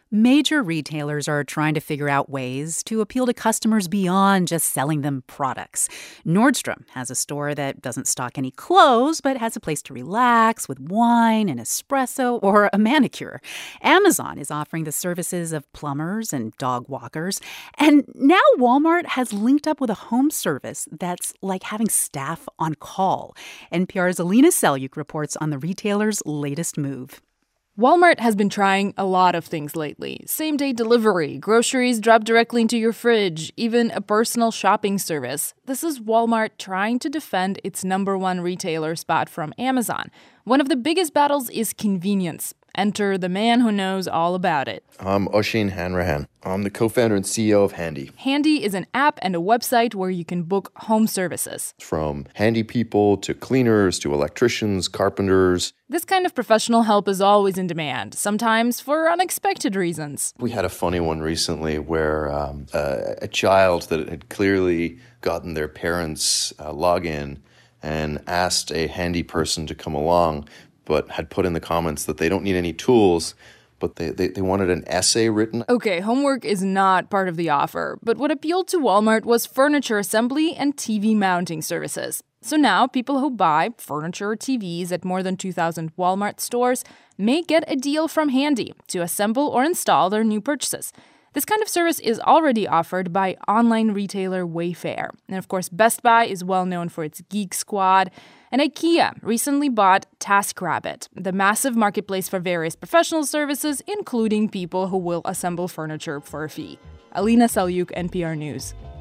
Major retailers are trying to figure out ways to appeal to customers beyond just selling them products. Nordstrom has a store that doesn't stock any clothes, but has a place to relax with wine, an espresso, or a manicure. Amazon is offering the services of plumbers and dog walkers. And now Walmart has linked up with a home service that's like having staff on call. NPR's Alina Selyukh reports on the retailer's latest move. Walmart has been trying a lot of things lately. Same-day delivery, groceries dropped directly into your fridge, even a personal shopping service. This is Walmart trying to defend its number one retailer spot from Amazon. One of the biggest battles is convenience. Enter the man who knows all about it. I'm Oisin Hanrahan. I'm the co-founder and CEO of Handy. Handy is an app and a website where you can book home services. From handy people to cleaners to electricians, carpenters. This kind of professional help is always in demand, sometimes for unexpected reasons. We had a funny one recently where a child that had clearly gotten their parents' login and asked a handy person to come along, but had put in the comments that they don't need any tools, but they wanted an essay written. Okay, homework is not part of the offer, but what appealed to Walmart was furniture assembly and TV mounting services. So now people who buy furniture or TVs at more than 2,000 Walmart stores may get a deal from Handy to assemble or install their new purchases. This kind of service is already offered by online retailer Wayfair. And of course, Best Buy is well known for its Geek Squad. And IKEA recently bought TaskRabbit, the massive marketplace for various professional services, including people who will assemble furniture for a fee. Alina Selyukh, NPR News.